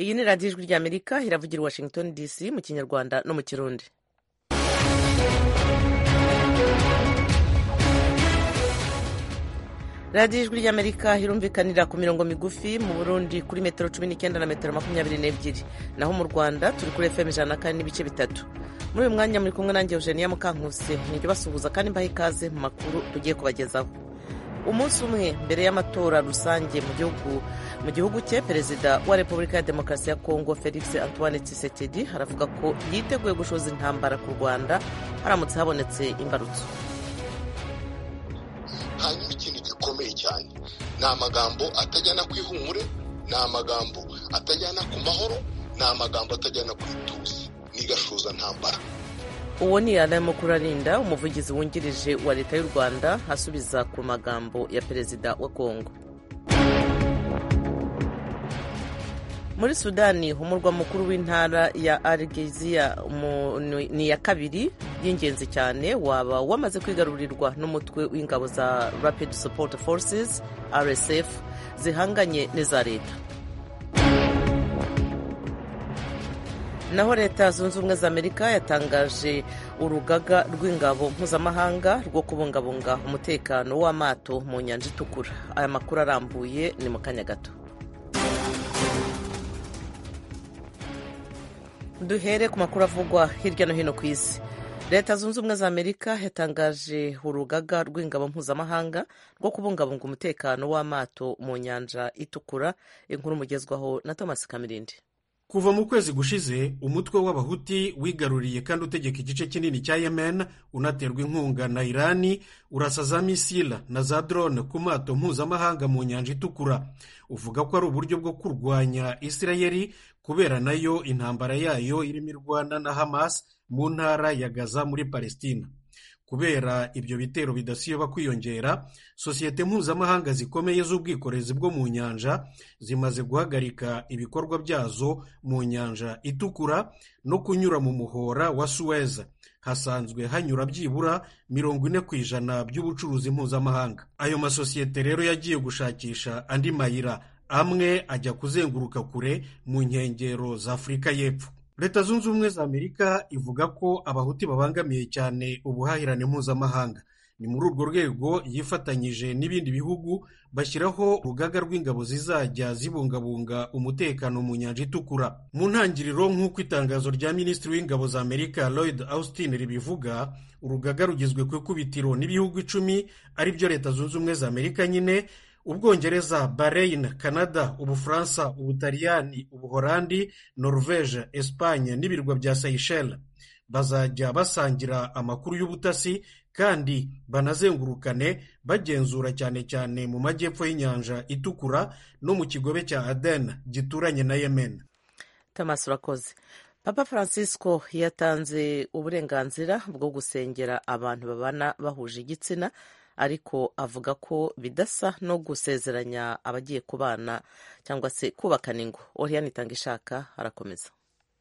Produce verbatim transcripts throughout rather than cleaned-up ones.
iyi ni radiyo ijwi ry'amerika iravugira Washington D C mu kinyarwanda no mu kirundi. radiyo ijwi ry'amerika irumvikanira ku mirongo migufi mu Burundi kuri metero cumi n'icyenda na metero makumyabiri n'ebyiri, naho mu Rwanda turi kuri F M ijana na kane n'ibice bitatu. muri uyu mwanya muri kumwe nanjye Eugenia Mukankusi, nijye basuhuza kandi mbaha ikaze mu makuru tugiye kubagezaho. umunsi umwe mbere y'amatora rusange mu gihugu mu gihugu cye, perezida wa Repubulika ya Demokarasi ya Kongo Felix Antoine Tshisekedi aravuga ko yiteguye gushoza intambara ku Rwanda haramutse habonetse imbarutso. hanyuma ikintu gikomeye cyane ni amagambo atajyana ku ihumure, ni amagambo atajyana ku mahoro, ni amagambo atajyana ku ituze, ni gashoza ntambara. uwo ni Alain Mukurarinda, umuvugizi wungirije wa leta y'u Rwanda, asubiza ku magambo ya perezida wa Kongo. muri Sudani, umurwa mukuru w'intara ya Al-Geizia ni iya kabiri y'ingenzi cyane waba wamaze kwigarurirwa n'umutwe w'ingabo za Rapid Support Forces R S F zihanganye n'iza leta. naho leta zunze ubumwe za Amerika yatangaje urugaga rw'ingabo mpuzamahanga rwo kubungabunga umutekano w'amato mu nyanja itukura. aya makuru arambuye ni mu kanya gato. duhere ku makuru avugwa hirya no hino ku isi. leta zunze ubumwe za Amerika yatangaje urugaga rw'ingabo mpuzamahanga rwo kubungabunga umutekano w'amato mu nyanja itukura. inkuru mugezwaho na Thomas Kamirindi. kuva mu kwezi gushize, umutwe w'abahuti wigaruriye kandi utegeka igice kinini cya Yemen, unaterwa inkunga na Irani, urasa za misila na za drone ku mato mpuzamahanga mu nyanja itukura. uvuga ko ari uburyo bwo kurwanya Isirayeli kubera nayo intambara yayo irimo irwana na Hamas mu ntara ya Gaza muri Palestina. kubera ibyo bitero bidasiba kwiyongera, sosiyete mpuzamahanga zikomeye z'ubwikorezi bwo mu nyanja zimaze guhagarika ibikorwa byazo mu nyanja itukura no kunyura mu muhora wa Suez. hasanzwe hanyura byibura mirongo ine ku ijana by'ubucuruzi mpuzamahanga. ayo masosiyete rero yagiye gushakisha andi mayira, amwe ajya kuzenguruka kure mu nkengero za Afurika y'Epfo. leta zunze ubumwe za Amerika ivuga ko abahuti babangamiye cyane ubuhahirane mpuzamahanga. ni muri urwo rwego yifatanyije n'ibindi bihugu bashyiraho urugaga rw'ingabo zizajya zibungabunga umutekano mu nyanja itukura. mu ntangiriro, nk'uko itangazo rya minisitiri w'ingabo za Amerika Lloyd Austin ribivuga, urugaga rugizwe ku ikubitiro n'ibihugu icumi, ari byo leta zunze ubumwe za Amerika nyine, Ubwongereza, Bahrain, Canada, Ubufaransa, Ubutaliyani, Ubuholandi, Norvege, Espagne n'ibirwa bya Seychelles. bazajya basangira amakuru y'ubutasi kandi banazengurukane bagenzura cyane cyane mu majyepfo y'inyanja itukura no mu kigobe cya Aden gituranye na Yemen. Thomas urakoze. Papa Francisco yatanze uburenganzira bwo gusengera abantu babana bahuje igitsina, ariko avuga ko bidasa no gusezeranya abagiye kubana cyangwa se kubakana ingo. Oriane Itangishaka arakomeza.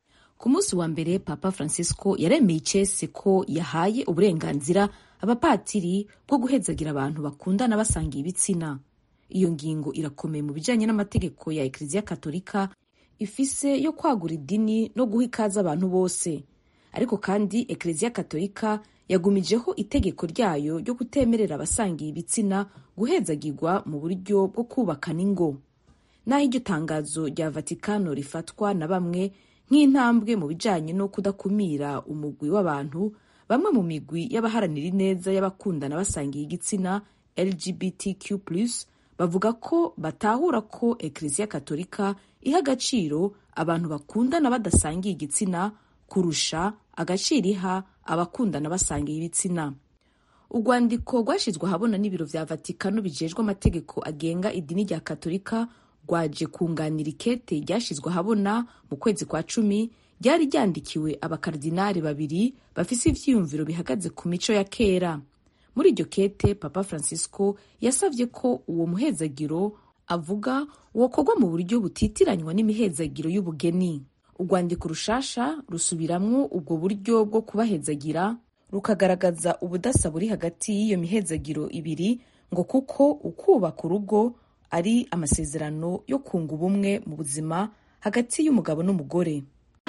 ku munsi wa mbere, Papa Francisco yaremeye icese ko yahaye uburenganzira abapatiri bwo guhezagira abantu bakundana basangiye ibitsina. iyo ngingo irakomeye mu bijyanye n'amategeko ya Ekleziya Katolika ifise yo kwagura idini no guha ikaze abantu bose. ariko kandi Ekleziya Katolika yagumijeho itegeko ryayo ryo kutemerera abasangiye ibitsina guhezagirwa mu buryo bwo kubakana ingo. naho iryo tangazo rya Vatikano rifatwa na bamwe nk'intambwe mu bijyanye no kudakumira umugwi w'abantu, bamwe mu migwi y'abaharanira ineza y'abakundana basangiye igitsina L G B T Q plus, bavuga ko batahura ko Ekleziya Katolika iha agaciro abantu bakundana badasangiye igitsina kurusha agaciro iha abakundana basangiye ibitsina. urwandiko rwashyizwe ahabona n'ibiro vya Vatikano bijejwe amategeko agenga idini rya Katolika rwaje kunganira ikete ryashyizwe ahabona mu kwezi kwa cumi, ryari ryandikiwe abakardinari babiri bafise ivyiyumviro bihagaze ku mico ya kera. muri iryo kete, Papa Francisco yasavye ko uwo muhezagiro avuga wokorwa mu buryo butitiranywa n'imihezagiro y'ubugeni. urwandiko rushasha rusubiramwo ubwo buryo bwo kubahezagira, rukagaragaza ubudasa buri hagati y'iyo mihezagiro ibiri, ngo kuko ukubaka urugo ari amasezerano yo kunga ubumwe mu buzima hagati y'umugabo n'umugore.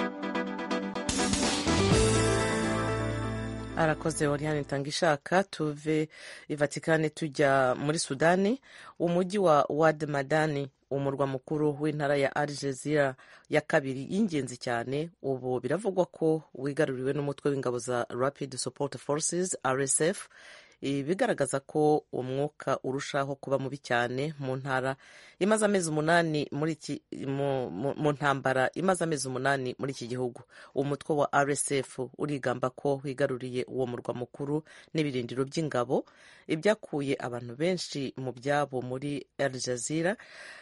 arakoze Oriane Itangishaka. Tuve i Vatikani tujya muri Sudani. Umujyi wa Wad Madani, umurwa mukuru w'intara ya Al Jazeera ya kabiri y'ingenzi cyane, ubu biravugwa ko wigaruriwe n'umutwe w'ingabo za Rapid Support Forces R S F, bigaragaza ko umwuka urushaho kuba mubi cyane mu ntara imaze amezi umunani muri iki mu, mu, mu ntambara imaze amezi umunani muri iki gihugu. Umutwe wa R S F urigamba ko wigaruriye uwo murwa mukuru n'ibirindiro by'ingabo, ibyakuye abantu benshi mu byabo muri Al Jazeera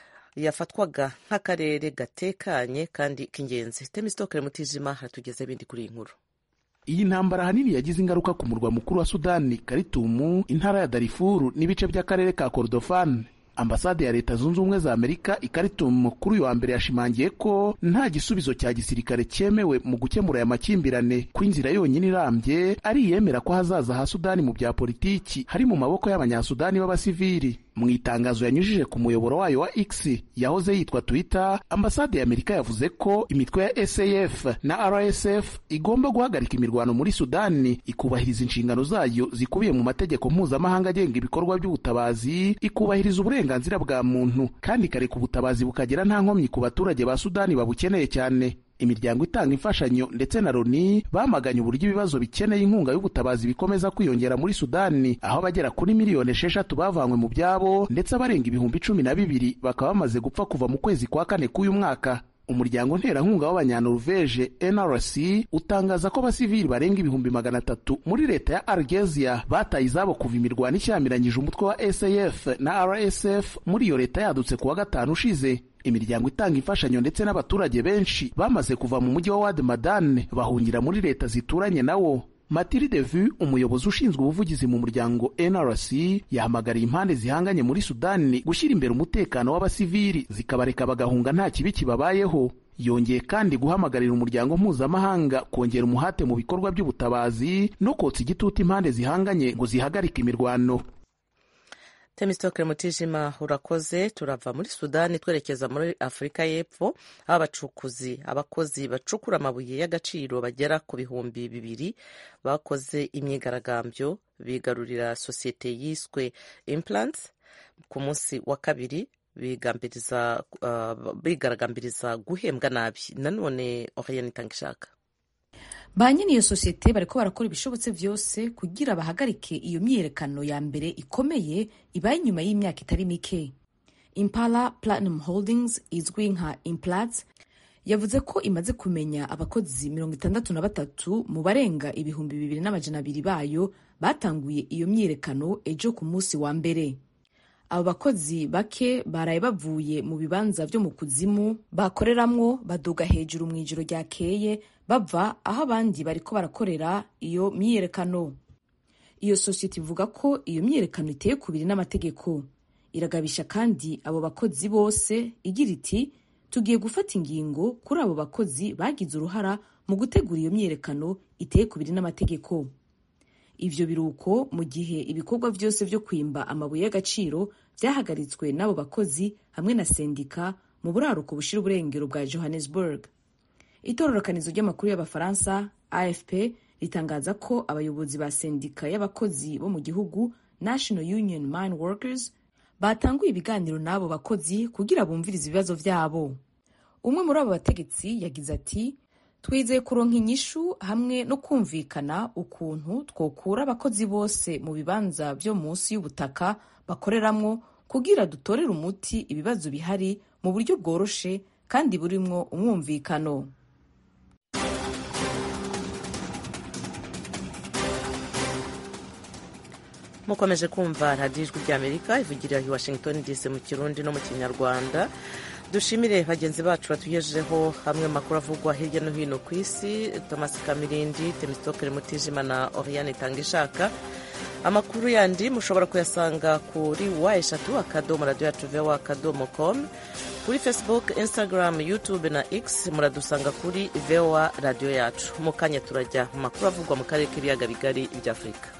yafatwaga nk'akarere gatekanye kandi k'ingenzi. Temistokere Mutijima hatugeze ibindi kuri iyi nkuru. Iyi ntambara hanini yagize ingaruka ku murwa mukuru wa Sudani, Khartoum, intara ya Darfur n'ibice by'akarere ka Kordofan. Ambasade ya Leta Zunze Ubumwe za Amerika i Khartoum kuri uyu wa mbere yashimangiye ko nta gisubizo cya gisirikare cyemewe mu gukemura aya makimbirane, ko inzira yonyine irambye ari iyemera ko hazaza ha Sudani mu bya politiki hari mu maboko y'abanyasudani b'abasivili. Mu itangazo yanyujije ku muyoboro wayo wa X yahoze yitwa Twitter, ambasade ya Amerika yavuze ko imitwe ya S A F na R S F igomba guhagarika imirwano muri Sudani, ikubahiriza inshingano zayo zikubiye mu mategeko mpuzamahanga agenga ibikorwa by'ubutabazi, ikubahiriza uburenganzira bwa muntu kandi ikareka ubutabazi bukagera nta nkomyi ku baturage ba Sudani babukeneye cyane. Imiryango itanga imfashanyo ndetse na Loni bamaganye uburyo ibibazo bikeneye inkunga y'ubutabazi bikomeza kwiyongera muri Sudani, aho bagera kuri miliyoni esheshatu bavanywe mu byabo ndetse abarenga ibihumbi cumi na bibiri bakaba bamaze gupfa kuva mu kwezi kwa kane k'uyu mwaka. Umuryango nterankunga w'abanyanorvege N R C utangaza ko abasivili barenga ibihumbi magana atatu muri leta ya Algeria bataye izabo kuva imirwano ishyamiranyije umutwe wa S A F na R S F muri iyo leta yadutse kuwa gatanu ushize. Imiryango itanga imfashanyo ndetse n'abaturage benshi bamaze kuva mu mujyi wa Wad Madani bahungira muri leta zituranye nawo. Mathilde Vu, umuyobozi ushinzwe ubuvugizi mu muryango N R C, yahamagariye impande zihanganye muri Sudani gushyira imbere umutekano w'abasivili zikabareka bagahunga nta kibi kibabayeho. Yongeye kandi guhamagarira umuryango mpuzamahanga kongera umuhate mu bikorwa by'ubutabazi no kotsa igitutu impande zihanganye ngo zihagarike imirwano. Temistokere Mutijima urakoze. Turava muri Sudani twerekeza muri Afurika y'Epfo, aho abacukuzi abakozi bacukura amabuye y'agaciro bagera ku bihumbi bibiri bakoze imyigaragambyo bigarurira sosiyete yiswe Implants ku munsi wa kabiri, bigambiriza uh, bigaragambiriza guhembwa nabi. Nanone Oriane Itangishaka. Ba nyine iyo sosiyete bariko barakora ibishobotse byose kugira bahagarike iyo myiyerekano ya mbere ikomeye ibaye inyuma y'imyaka itari mike. Impala Platinum Holdings izwi nka Implats yavuze ko imaze kumenya abakozi mirongo itandatu na batatu mu barenga ibihumbi bibiri n'amajana abiri bayo batanguye iyo myiyerekano ejo ku munsi wa mbere. Abo bakozi bake baraye bavuye mu bibanza byo mu kuzimu bakoreramwo baduga hejuru mu ijoro ryakeye bava aho abandi bariko barakorera iyo myiyerekano. Iyo sosiyete ivuga ko iyo myiyerekano iteye kubiri n'amategeko. Iragabisha kandi abo bakozi bose igira iti, tugiye gufata ingingo kuri abo bakozi bagize uruhara mu gutegura iyo myiyerekano iteye kubiri n'amategeko. Ivyo biruko mu gihe ibikorwa byose byo kwimba amabuye y'agaciro byahagaritswe n'abo bakozi hamwe na sendika mu buraruko bushira uburengero bwa Johannesburg. Itororokanizo ry'amakuru y'Abafaransa A F P ritangaza ko abayobozi ba sendika y'abakozi bo mu gihugu National Union Mine Workers batanguye ibiganiro n'abo bakozi kugira bumvirize ibibazo vyabo. Umwe muri abo bategetsi yagize ati, twizeye kuronka inyishu hamwe no kumvikana ukuntu twokura abakozi bose mu bibanza byo munsi y'ubutaka bakoreramwo kugira dutorere umuti ibibazo bihari mu buryo bworoshe kandi burimwo umwumvikano. Mukomeje kumva radiyo ijwi ry'Amerika ivugira i Washington D C mu Kirundi no mu Kinyarwanda. Dushimire bagenzi bacu batugejejeho hamwe makuru avugwa hirya no hino ku isi, Thomas Kamirindi, Temistokere Mutijima na Oriane Itangishaka. Amakuru yandi mushobora kuyasanga kuri wa eshatu akadomo radio yacu voa akadomo com, kuri Facebook, Instagram, YouTube na X muradusanga kuri voa radio yacu. Mu kanya turajya mu makuru avugwa mu karere k'ibiyaga bigari bya Afurika.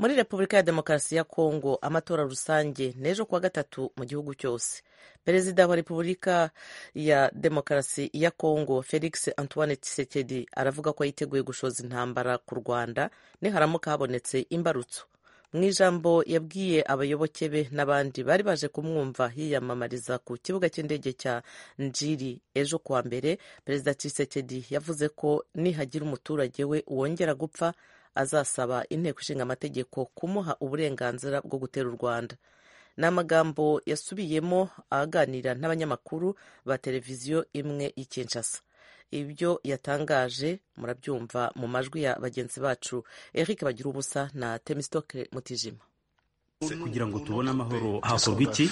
muri repubulika ya demokarasi ya kongo amatora rusange n'ejo kuwa gatatu mu gihugu cyose. Perezida wa repubulika ya demokarasi ya kongo Felix Antoine Tshisekedi aravuga ko yiteguye gushoza intambara ku Rwanda niharamuka habonetse imbarutso. Mu ijambo yabwiye abayoboke be n'abandi bari baje kumwumva yiyamamariza ku kibuga cy'indege cya Njiri ejo kuwa mbere, Perezida Tshisekedi yavuze ko nihagira umuturage we wongera gupfa azasaba inteko ishinga amategeko kumuha uburenganzira bwo gutera u Rwanda. Ni amagambo yasubiyemo aganira n'abanyamakuru ba televiziyo imwe y'i Kinshasa. Ibyo yatangaje murabyumva mu majwi ya bagenzi bacu Eric Bagirubusa na Temistocle Mutijima. Kugira ngo tubone amahoro hakorwa iki?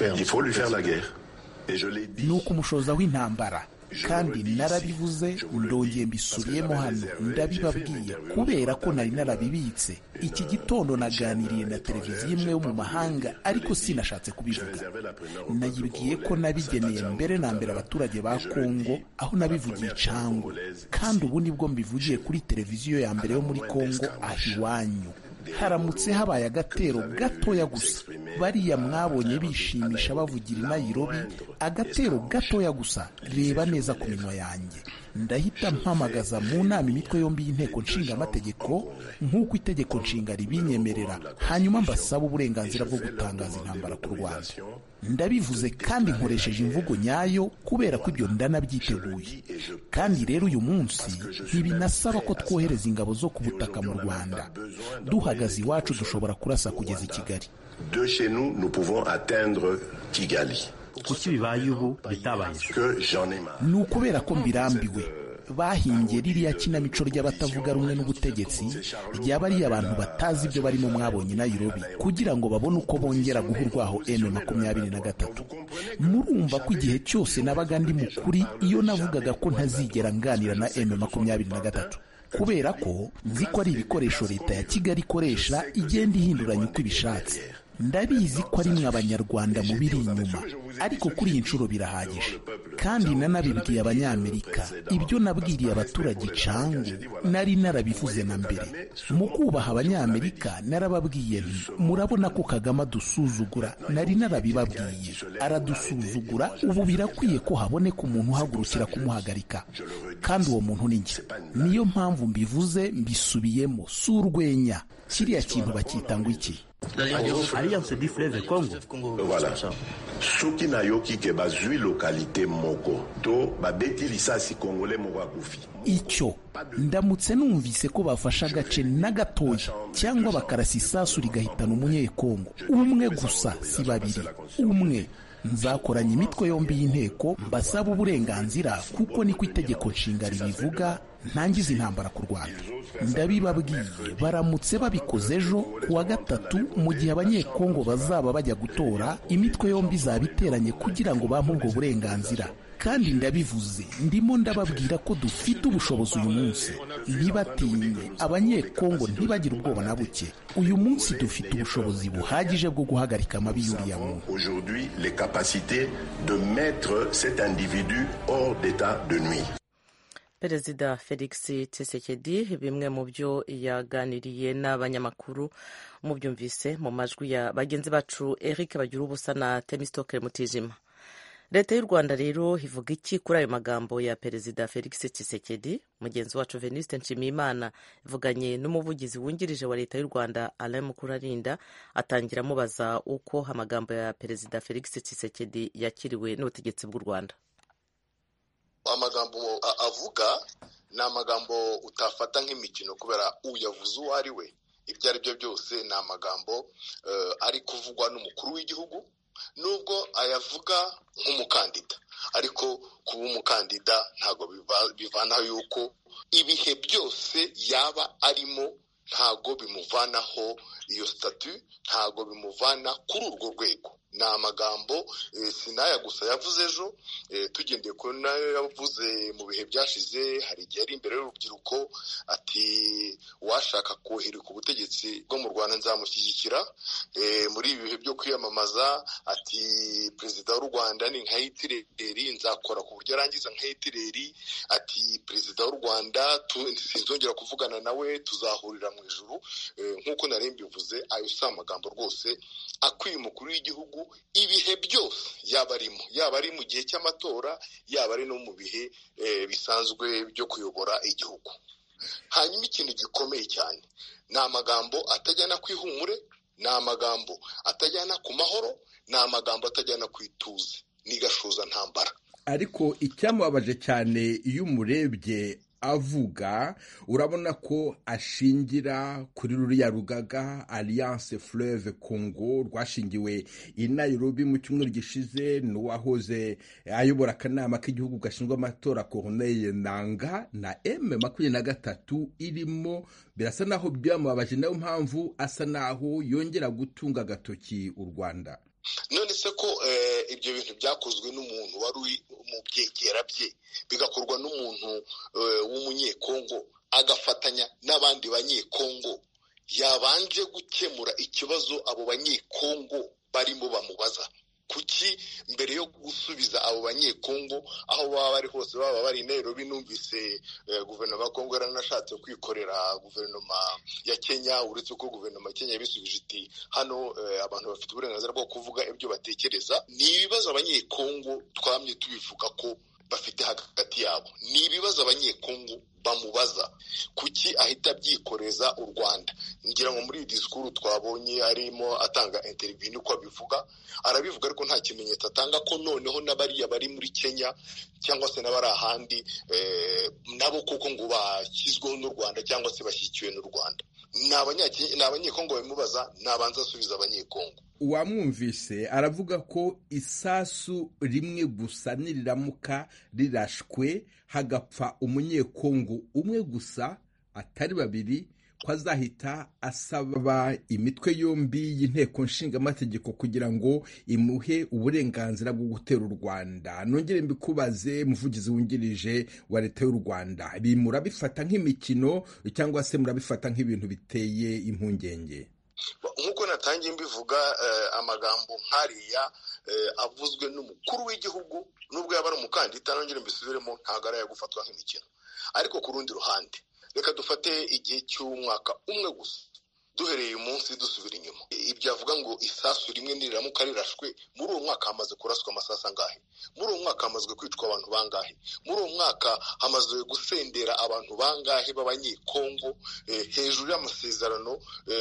Ni ukumushoza w'intambara, kandi narabivuze ndongeye mbisubiyemo hano ndabibabwiye kubera ko nari narabibitse. Iki gitondo naganiriye na televiziyo imwe yo mu mahanga, ariko sinashatse kubivuga. Nayibwiye ko nabigeneye mbere na mbere abaturage ba Kongo, aho nabivugiye Cango, kandi ubu nibwo mbivugiye kuri televiziyo ya mbere yo muri Kongo aho iwanyu. Haramutse habaye agatero gatoya gusa, bariya mwabonye bishimisha bavugira i Nairobi, agatero gatoya gusa, reba neza ku minwa yanjye, ndahita mpamagaza mu nama imitwe yombi y'inteko nshinga amategeko nk'uko itegeko nshinga ribinyemerera, hanyuma mbasaba uburenganzira bwo gutangaza intambara ku Rwanda. Ndabivuze kandi nkoresheje imvugo nyayo kubera ko ibyo ndanabyiteguye. Kandi rero uyu munsi ntibinasaba ko twohereza ingabo zo ku butaka mu Rwanda. Duhagaze iwacu dushobora kurasa kugeza i Kigali. De chez nous, nous pouvons atteindre Kigali. Kuki bibaye ubu bitabaye? Ni ukubera ko mbirambiwe. Bahingiye ririya kinamico ry'abatavuga rumwe n'ubutegetsi, ryaba ari abantu batazi ibyo barimo mwabonye Nairobi, kugira ngo babone uko bongera guhurwaho M makumyabiri na gatatu. Murumva ko igihe cyose nabaga ndi mukuri iyo navugaga ko ntazigera nganira na M makumyabiri na gatatu, kubera ko nzi ko ari ibikoresho leta ya Kigali ikoresha igenda ihinduranya uko ibishatse. Ndabizi ko ari mwe abanyarwanda mu biri inyuma, ariko kuri iyi nshuro birahagije. Kandi nanabibwiye abanyamerika, ibyo nabwiriye abaturage Cango nari narabivuze na mbere. Mu kubaha abanyamerika narababwiye nti murabona ko Kagame adusuzugura, nari narabibabwiye. Aradusuzugura, ubu birakwiye ko haboneka umuntu uhagurukira kumuhagarika, kandi uwo muntu ni njye. Niyo mpamvu mbivuze mbisubiyemo, si urwenya. Kiriya kintu bakita ngo iki? Alliance du Fleuve Congo. Voilà. Soki na yoki ke bazui localité moko to babeti lisasi congolais moko akufi. Icyo ndamutse numvise ko bafasha agace na gatoya cyangwa bakarasa isasu rigahitana umunyekongo umwe gusa, si babiri, umwe, nzakoranya imitwe yombi y'inteko mbasaba uburenganzira, kuko niko itegeko nshinga ribivuga, ntangiza intambara ku Rwanda. Ndabibabwiye, baramutse babikoze ejo kuwa gatatu mu gihe abanyekongo bazaba bajya gutora, imitwe yombi zabiteranye kugira ngo bampe ubwo burenganzira. Kandi ndabivuze, ndimo ndababwira ko dufite ubushobozi uyu munsi. Ntibatinye, abanyekongo ntibagire ubwoba na buke. Uyu munsi dufite ubushobozi buhagije bwo guhagarika amabi y'uriya muntu. Aujourd'hui, les capacités de mettre cet individu hors d'état de nuire. Perezida Felix Tshisekedi bimwe mu byo yaganiriye n'abanyamakuru mubyumvise mu majwi ya bagenzi bacu Eric Bagirubusa na Temistocle Mutijima. Leta y'u Rwanda rero ivuga iki kuri ayo magambo ya Perezida Felix Tshisekedi? Mugenzi wacu Venuste Nshimiyimana ivuganye n'umuvugizi wungirije wa Leta y'u Rwanda Alain Mukurarinda, atangira amubaza uko amagambo ya Perezida Felix Tshisekedi yakiriwe n'ubutegetsi bw'u Rwanda. Amagambo avuga ni amagambo utafata nk'imikino, kubera uyavuze uwo ari we. Ibyo ari byo byose ni amagambo uh, ari kuvugwa n'umukuru w'igihugu, nubwo ayavuga nk'umukandida, ariko kuba umukandida ntago bivanaho yuko ibihe byose yaba arimo ntago bimuvanaho iyo statut, ntago bimuvana kuri urwo rwego. ni amagambo sinaya gusa yavuze ejo, tugendeye ko nayo yavuze mu bihe byashize. Hari igihe ari imbere y'urubyiruko ati uwashaka kohereza ubutegetsi bwo mu Rwanda nzamushyigikira. Muri ibi bihe byo kwiyamamaza ati perezida w'u Rwanda ni nka Hitireri, nzakora ku buryo arangiza nka Hitireri. Ati perezida w'u Rwanda sinzongera kuvugana nawe, tuzahurira mu ijuru. Nk'uko nari mbivuze, ayo si amagambo rwose akwiye umukuru w'igihugu ibihe byose yaba arimo, yaba ari mu gihe cy'amatora, yaba ari no mu bihe bisanzwe byo kuyobora igihugu. Hanyuma ikintu gikomeye cyane ni amagambo atajyana ku ihumure, ni amagambo atajyana ku mahoro, ni amagambo atajyana ku ituze, ni gashoza ntambara. Ariko icyamubabaje cyane iyo umurebye avuga, urabona ko ashingira kuri ruriya rugaga Alliance Fleuve Congo rwashingiwe i Nairobi mu cyumweru gishize n'uwahoze ayobora akanama k'igihugu gashinzwe amatora Corneille Nangaa na M makumyabiri na gatatu irimo. Birasa naho byamubabaje, nayo mpamvu asa naho yongera gutunga agatoki u Rwanda. None se ko ibyo bintu byakozwe n'umuntu wari mu byegera bye, bigakorwa n'umuntu w'umunyekongo, agafatanya n'abandi banyekongo, yabanje gukemura ikibazo abo banyekongo barimo bamubaza? Kuki mbere yo gusubiza abo banyekongo aho baba bari hose, baba bari i Nairobi? Numvise guverinoma ya Kongo yaranashatse kwikorera guverinoma ya Kenya, uretse ko guverinoma ya Kenya yabisubije iti hano abantu bafite uburenganzira bwo kuvuga ibyo batekereza. Ni ibibazo abanyekongo twamye tubivuga ko bafite hagati yabo, ni ibibazo abanyekongo bamubaza. Kuki ahita abyikoreza u Rwanda? Ngira ngo muri iyi disikuru twabonye arimo atanga interview niko abivuga, arabivuga ariko nta kimenyetso atanga ko noneho n'abariya bari muri Kenya cyangwa se n'abari ahandi nabo kuko ngo bashyizweho n'u Rwanda cyangwa se bashyikiwe n'u Rwanda. Ni abanyekongo bamubaza, nabanza asubiza abanyekongo. Uwamwumvise aravuga ko isasu rimwe gusa niriramuka rirashwe hagapfa umunyekongo umwe gusa atari babiri, ko azahita asaba imitwe yombi y'inteko nshingamategeko kugira ngo imuhe uburenganzira bwo gutera u Rwanda. Nongere mbikubaze, muvugizi wungirije wa leta y'u Rwanda, ibi murabifata nk'imikino cyangwa se murabifata nk'ibintu biteye impungenge? Nk'uko natangiye mbivuga, amagambo nk'ariya avuzwe n'umukuru w'igihugu, nubwo yaba ari umukandida, nongere mbisubiremo, ntabwo ari gufatwa nk'imikino. Ariko ku rundi ruhande, reka dufate igihe cy'umwaka umwe gusa, duhereye umunsi dusubira inyuma. Ibyo avuga ngo isasu rimwe niriramuka rirashwe, muri uwo mwaka hamaze kuraswa amasasu angahe? Muri uwo mwaka hamazwe kwicwa abantu bangahe? Muri uwo mwaka hamaze gusendera abantu bangahe b'abanyekongo hejuru y'amasezerano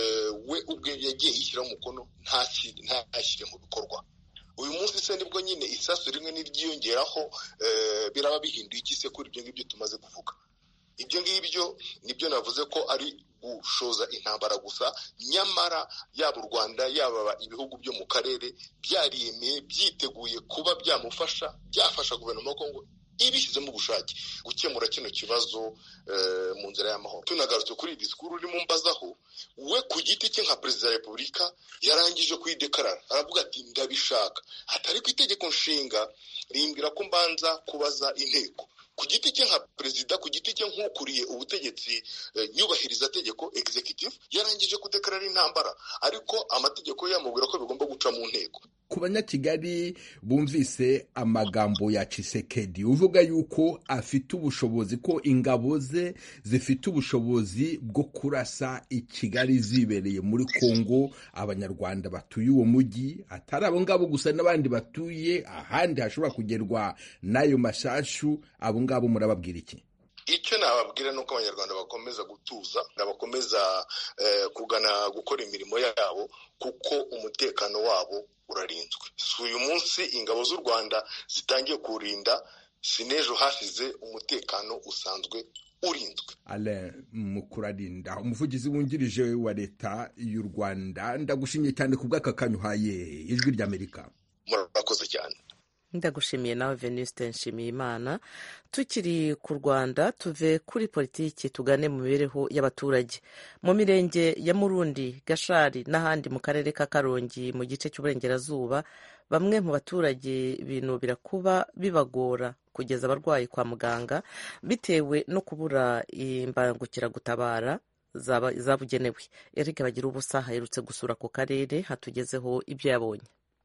we ubwe yagiye yishyiraho umukono ntashyire mu bikorwa? Uyu munsi se nibwo nyine isasu rimwe niryiyongeraho biraba bihinduye iki se kuri ibyo ngibyo tumaze kuvuga? Ibyo ngibyo nibyo navuze ko ari gushoza intambara gusa. Nyamara yaba u Rwanda yaba ibihugu byo mu karere byariyemeye, byiteguye kuba byamufasha, byafasha guverinoma ya Kongo ibishyizemo ubushake gukemura kino kibazo mu nzira y'amahoro. Tunagarutse kuri disikuru urimo mbazaho, we ku giti cye nka perezida wa repubulika yarangije kwidekarara, aravuga ati ndabishaka, atari ku itegeko nshinga rimbwira ko mbanza kubaza inteko. Ku giti cye nka perezida, ku giti cye nk'ukuriye ubutegetsi nyubahiriza tegeko executive, yarangije kudekarara intambara, ariko amategeko yamubwira ko bigomba guca mu nteko. Ku banyakigali bumvise amagambo ya Tshisekedi uvuga yuko afite ubushobozi, ko ingabo ze zifite ubushobozi bwo kurasa i Kigali zibereye muri Kongo abanyarwanda batuye uwo mujyi, atari abo ngabo gusa n'abandi batuye ahandi hashobora kugerwa n'ayo mashashu. Abo ngabo murababwira iki? Icyo nababwira nuko abanyarwanda bakomeza gutuza, bakomeza kugana gukora imirimo yabo, kuko umutekano wabo urarinzwe. Si uyu munsi ingabo z'u Rwanda zitangiye kurinda, si n'ejo hashize umutekano usanzwe urinzwe. Alain Mukurarinda, umuvugizi wungirije wa leta y'u Rwanda, ndagushimye cyane ku bw'aka kanya uhaye Ijwi ry'Amerika. Murakoze cyane. ndagushimiye nawe Venuste Nshimiyimana. Tukiri ku Rwanda tuve kuri politiki tugane mu mibereho y'abaturage mu mirenge ya Murundi, Gashari n'ahandi mu karere ka Karongi mu gice cy'uburengerazuba. Bamwe mu baturage binubira kuba bibagora kugeza abarwayi kwa muganga bitewe no kubura imbangukiragutabara zabugenewe. Eric Bagira ubusa aherutse gusura ku karere hatugezeho ibyo yabonye.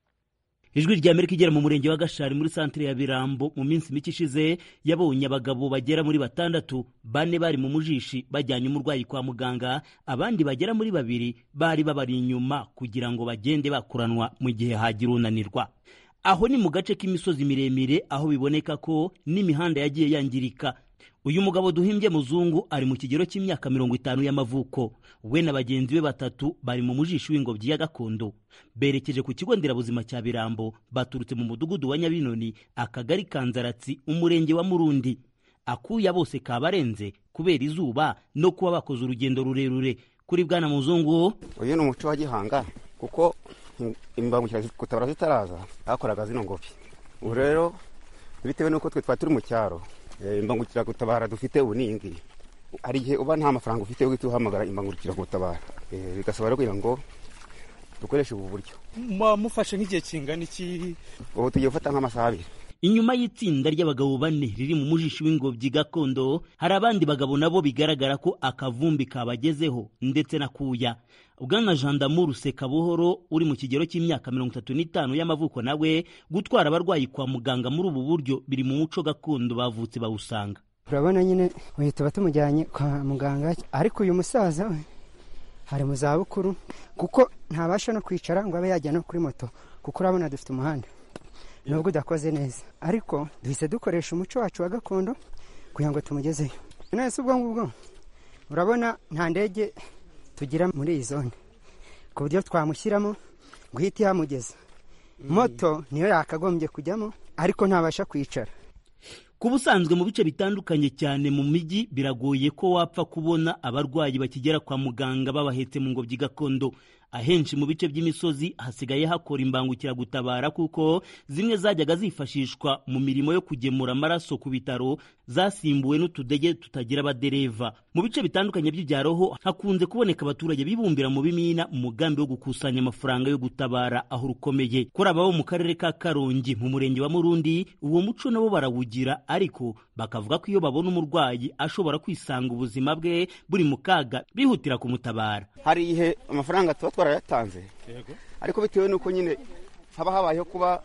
Ijwi rya Amerika igera mu murenge wa Gashari muri santere ya Birambo mu minsi mike ishize yabonye abagabo bagera muri batandatu, bane bari mu mujishi bajyanye umurwayi kwa muganga, abandi bagera muri babiri bari babari inyuma kugira ngo bagende bakuranwa mu gihe hagira unanirwa. Aho ni mu gace k'imisozi miremire aho biboneka ko n'imihanda yagiye yangirika. Uyu mugabo Duhimbye Muzungu ari mu kigero cy'imyaka mirongo itanu y'amavuko. We na bagenzi be batatu bari mu mujishi w'ingobyi ya gakondo. Berekeje ku kigo nderabuzima cya Birambo, baturutse mu mudugudu wa Nyabinoni, akagari Kanzaratsi, umurenge wa Murundi. Akuya bose kabarenze kubera izuba no kuba bakoze urugendo rurerure. Kuri Bwana Muzungu, uyu ni umuco wa gihanga kuko imbangukiragutabara zitaraza bakoraga zino ngobyi. Ubu rero bitewe nuko twe twa turi mu cyaro, imbangukiragutabara dufite ubuningi, hari igihe uba nta mafaranga ufite yo guhamagara imbangukiragutabara, bigasaba rero kugira ngo dukoreshe ubu buryo. Mufashe nk'igihe kingana iki? Ubu tugiye gufata nk'amasaha abiri. Inyuma y'itsinda ry'abagabo bane riri mu mujishi w'ingobyi gakondo, hari abandi bagabo nabo bigaragara ko akavumbi kabagezeho ndetse na kuya. Bwana Gendarme Sekabuhoro uri mu kigero cy'imyaka mirongo itatu n'itanu y'amavuko, nawe gutwara abarwayi kwa muganga muri ubu buryo biri mu muco gakondo bavutse bawusanga. Urabona nyine uhita batumujyanye kwa muganga, ariko uyu musaza we hari mu zabukuru kuko ntabasha no kwicara ngo abe yajya no kuri moto, kuko urabona dufite umuhanda nubwo udakoze neza, ariko duhise dukoresha umuco wacu wa gakondo kugira ngo tumugezeyo. Nese ubwo ngubwo urabona nta ndege tugira muri iyi zone ku buryo twamushyiramo guhita ihamugeza. Moto niyo yakagombye kujyamo ariko ntabasha kwicara. Ku busanzwe mu bice bitandukanye cyane mu mijyi biragoye ko wapfa kubona abarwayi bakigera kwa muganga babahetse mu ngobyi gakondo. Ahenshi mu bice by'imisozi hasigaye hakora imbangukiragutabara kuko zimwe zajyaga zifashishwa mu mirimo yo kugemura amaraso ku bitaro zasimbuwe n'utudege tutagira abadereva. Mu bice bitandukanye by'ibyaroho hakunze kuboneka abaturage bibumbira mu bimina mu mugambi wo gukusanya amafaranga yo gutabara aho rukomeye. Kuri abo mu karere ka Karongi mu murenge wa Murundi, uwo muco nabo barawugira, ariko bakavuga ko iyo babona umurwayi ashobora kwisanga ubuzima bwe buri mu kaga bihutira kumutabara. Hari ihe amafaranga tuba twarayatanze, ariko bitewe nuko nyine haba habayeho kuba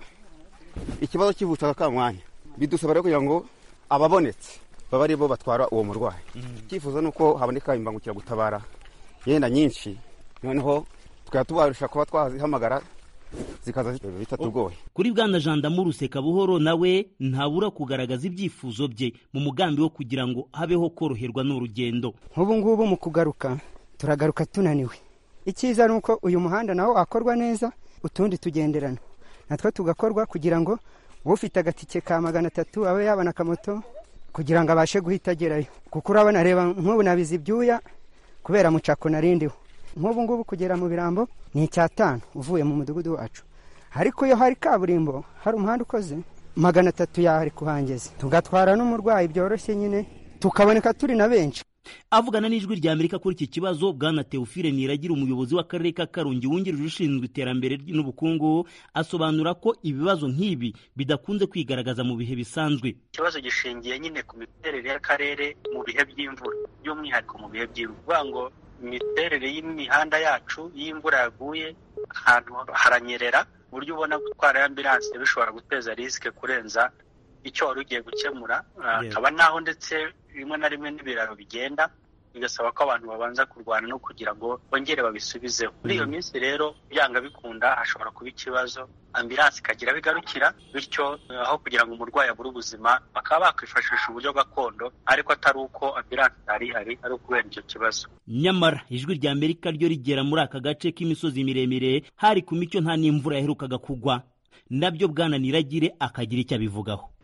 ikibazo kivutsa ka mwanya, bidusaba rero kugira ngo ababonetse baba ari bo batwara uwo murwayi. Icyifuzo nuko haboneka imbangukiragutabara yenda nyinshi, noneho tukaba tubarusha kuba twazihamagara zikaza bitatugoye. Kuri Bwana Gendarme Sekabuhoro nawe ntabura kugaragaza ibyifuzo bye mu mugambi wo kugira ngo habeho koroherwa n'urugendo. Nk'ubu ngubu mu kugaruka turagaruka tunaniwe. Icyiza nuko uyu muhanda nawo akorwa neza, utundi tugenderana natwe tugakorwa kugira ngo ufite agatike ka magana atatu abe yabona akamoto kugira ngo abashe guhita agerayo, kuko urabona reba nk'ubu nabizi ibyuya kubera mucako narindiho. Nk'ubu ngubu kugera mu Birambo ni icyatanu uvuye mu mudugudu wacu, ariko iyo hari kaburimbo hari umuhanda ukoze magana atatu yahari kuhangeza, tugatwara n'umurwayi byoroshye nyine tukaboneka turi na benshi. Avugana n'ijwi rya Amerika kuri iki kibazo, Bwana Theophile Niragira umuyobozi w'akarere ka Karongi wungirije ushinzwe iterambere n'ubukungu asobanura ko ibibazo nk'ibi bidakunze kwigaragaza mu bihe bisanzwe. Ikibazo gishingiye nyine ku miterere y'akarere mu bihe by'imvura, by'umwihariko mu bihe by'imvura, ngo imiterere y'imihanda yacu y'imvura yaguye ahantu haranyerera, buryo ubona gutwara ambulance bishobora guteza risike kurenza icyo wari ugiye gukemura. Akaba naho ndetse rimwe na rimwe n'ibiraro bigenda, bigasaba ko abantu babanza kurwana no kugira ngo bongere babisubizeho. Muri iyo minsi rero byanga bikunda hashobora kuba ikibazo, ambulance ikagira bigarukira, bityo aho kugira ngo umurwayi abure ubuzima bakaba bakwifashisha uburyo gakondo, ariko atari uko ambulance itari ihari, ari ukubera icyo kibazo. Nyamara ijwi rya Amerika ryo rigera muri aka gace k'imisozi miremire hari ku micyo nta n'imvura yaherukaga kugwa, nabyo Bwana Niragire akagira icyo abivugaho.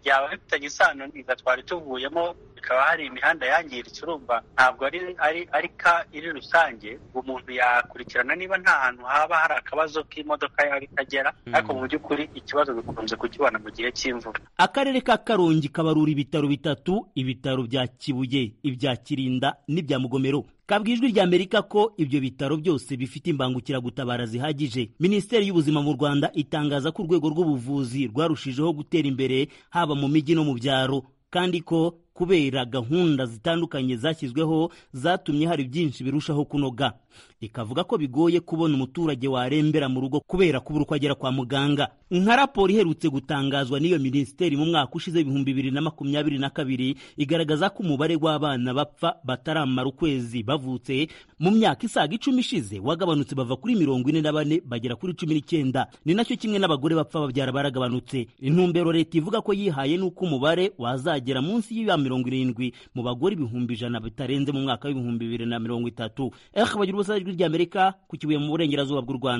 byaba bifitanye isano n'iza twari tuvuyemo, bikaba hari imihanda yangiritse. Urumva ntabwo ari ari ari ka iri rusange, umuntu yakurikirana niba nta hantu haba hari akabazo k'imodoka yari itagera, ariko mu by'ukuri ikibazo bikunze kukibona mu gihe cy'imvura. Akarere ka Karongi kabarura ibitaro bitatu, ibitaro bya Kibuye, ibya Kirinda n'ibya Mugomero. Kabwijwe rya Amerika ko ibyo bitaro byose bifite imbangukiragutabara zihagije. Minisiteri y'Ubuzima mu Rwanda itangaza ko urwego rw'ubuvuzi rwarushijeho gutera imbere haba mu mijyi no mu byaro, kandi ko kubera gahunda zitandukanye zashyizweho zatumye hari byinshi birushaho kunoga. Ikavuga ko bigoye kubona umuturage warembera mu rugo kubera kubura uko agera kwa muganga. Nka raporo iherutse gutangazwa n'iyo minisiteri mu mwaka ushize ibihumbi bibiri na makumyabiri na kabiri igaragaza ko umubare w'abana bapfa bataramara ukwezi bavutse mu myaka isaga icumi ishize wagabanutse bava kuri mirongo ine na bane bagera kuri cumi n'icyenda. Ni nacyo kimwe n'abagore bapfa babyara baragabanutse. Intumbero leta ivuga ko yihaye n'uko umubare wazagera munsi y'iya mirongo irindwi mu bagore ibihumbi ijana bitarenze mu mwaka w'ibihumbi bibiri na mirongo itatu. Eh bagira ubusa ijwi rya Amerika ku Kibuye mu burengerazuba bw'u Rwanda.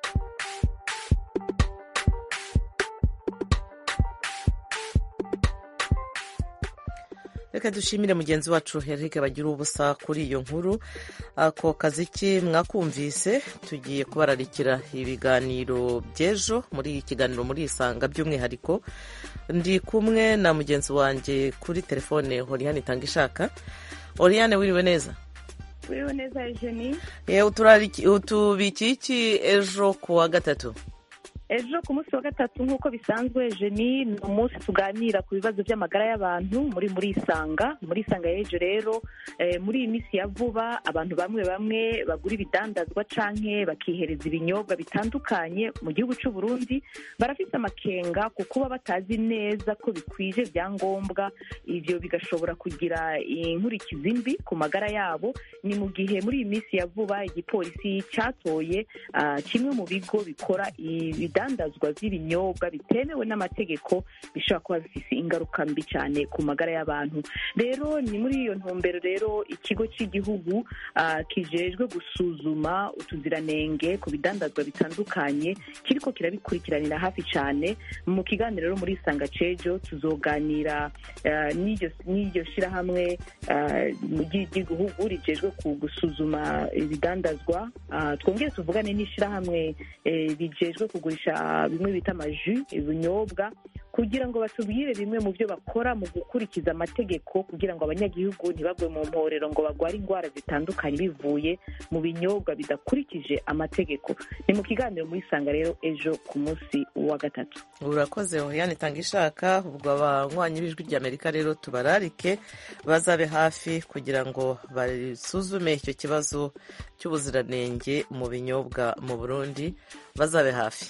Reka dushimire mugenzi wacu Eric bagira ubusa kuri iyo nkuru. Ako kaziki mwakumvise, tugiye kubararikira ibiganiro by'ejo muri ikiganiro muri Isanga by'umwihariko. Ndi kumwe na mugenzi wanjye kuri telefone Oriane Tangishaka. Oriane, wiriwe neza? Wiriwe neza Eugenie. Ye uturariki utubikiki ejo kuwa gatatu. Ejo ku munsi wa gatatu nk'uko bisanzwe Eugenie, ni umunsi tuganira ku bibazo by'amagara y'abantu muri muri Isanga. Muri Isanga y'ejo rero eh, muri iyi minsi ya vuba abantu bamwe bamwe bagura ibidandazwa canke bakihereza ibinyobwa bitandukanye mu gihugu cy'u Burundi barafite amakenga ku kuba batazi neza ko bikwije byangombwa, ivyo bigashobora kugira inkurikizi mbi ku magara yabo. Ni mu gihe muri iyi minsi ya vuba igipolisi cyatoye uh, kimwe mu bigo bikora ibidandazwa by'ibinyobwa bitemewe n'amategeko bishobora kuba bifise ingaruka mbi cyane ku magara y'abantu. Rero ni muri iyo ntumbero rero ikigo cy'igihugu uh, kijejwe gusuzuma utuziranenge ku bidandazwa bitandukanye kiriko kirabikurikiranira hafi cyane. Mu kiganiro rero muri Isanga cejo tuzoganira uh, n'iryo n'iryo shirahamwe uh, mu gihugu rijejwe ku gusuzuma ibidandazwa. Uh, twongere tuvugane n'ishirahamwe eh, bijejwe kugurisha bimwe bita amaju, ibinyobwa, kugira ngo batubwire bimwe mu byo bakora mu gukurikiza amategeko kugira ngo abanyagihugu ntibagwe mu mporero ngo bagware indwara zitandukanye bivuye mu binyobwa bidakurikije amategeko. Ni mu kiganiro muri Isanga rero ejo ku munsi wa gatatu. Urakoze Oriane Tangishaka. Ubwo abanywanyi b'ijwi rya Amerika rero tubararike bazabe hafi kugira ngo basuzume icyo kibazo cy'ubuziranenge mu binyobwa mu Burundi, bazabe hafi.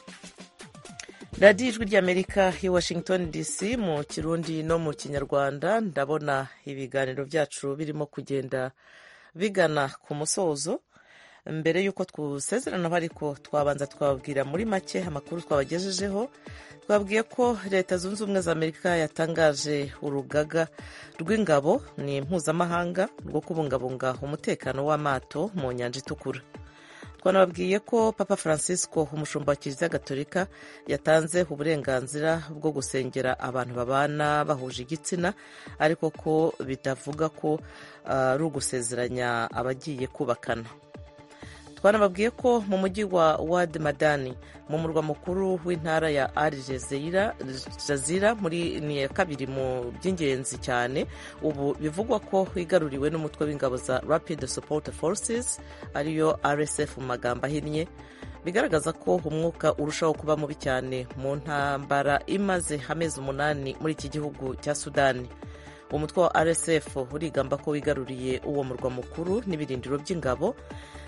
radiyo ijwi ry'Amerika i Washington D C mu Kirundi no mu Kinyarwanda. Ndabona ibiganiro byacu birimo kugenda bigana ku musozo. Mbere y'uko twusezeranaho ariko twabanza twababwira muri make amakuru twabagejejeho. Twabwiye ko Leta Zunze Ubumwe za Amerika yatangaje urugaga rw'ingabo ni mpuzamahanga rwo kubungabunga umutekano w'amato mu Nyanja Itukura. Twanababwiye ko Papa Francisco, umushumba wa Kiliziya Gatolika, yatanze uburenganzira bwo gusengera abantu babana bahuje igitsina, ariko ko bitavuga ko ari uh, ugusezeranya abagiye kubakana. Twanababwiye ko mu mujyi wa Wad Madani mu murwa mukuru w'intara ya Al Jazeera, Jazeera muri ni ya kabiri mu by'ingenzi cyane ubu bivugwa ko igaruriwe n'umutwe w'ingabo za Rapid Support Forces ariyo R S F mu magambo ahinnye, bigaragaza ko umwuka urushaho kuba mubi cyane mu ntambara imaze amezi umunani muri iki gihugu cya Sudani. Umutwe wa R S F urigamba ko wigaruriye uwo murwa mukuru n'ibirindiro by'ingabo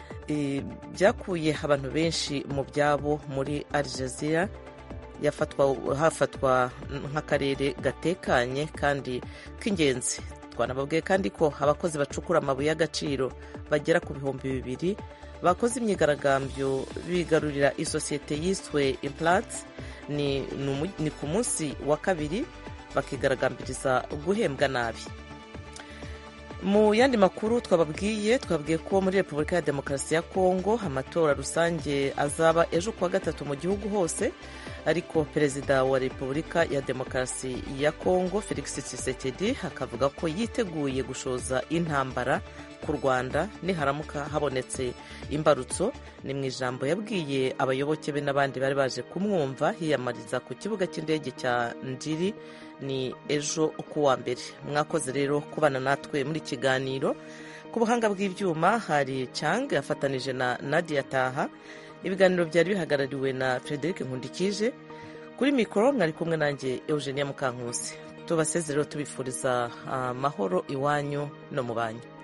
byakuye abantu benshi mu byabo muri Al Jazeera, yafatwa hafatwa nk'akarere gatekanye kandi k'ingenzi. Twanababwiye kandi ko abakozi bacukura amabuye y'agaciro bagera ku bihumbi bibiri bakoze imyigaragambyo bigarurira isosiyete yiswe Implant ni, ni ku munsi wa kabiri bakigaragambiriza guhembwa nabi. mu yandi makuru twababwiye twabwiye ko muri Repubulika ya Demokarasi ya Kongo amatora rusange azaba ejo kuwa gatatu mu gihugu hose, ariko perezida wa Repubulika ya Demokarasi ya Kongo Felix Tshisekedi akavuga ko yiteguye gushoza intambara ku Rwanda niharamuka habonetse imbarutso. Ni mu ijambo yabwiye abayoboke be n'abandi bari baje kumwumva hiyamariza ku kibuga cy'indege cya Ndiri ni ejo kuwa mbere. Mwakoze rero kubana natwe muri kiganiro. Ku buhanga bw'ibyuma hari Chang yafatanije na Nadia Taha. Ibiganiro byari bihagarariwe na Frederic Nkundikije. Kuri mikoro mwari kumwe nanjye Eugenia Mukankusi. Tubasezerero tubifuriza amahoro iwanyu no mu banyu.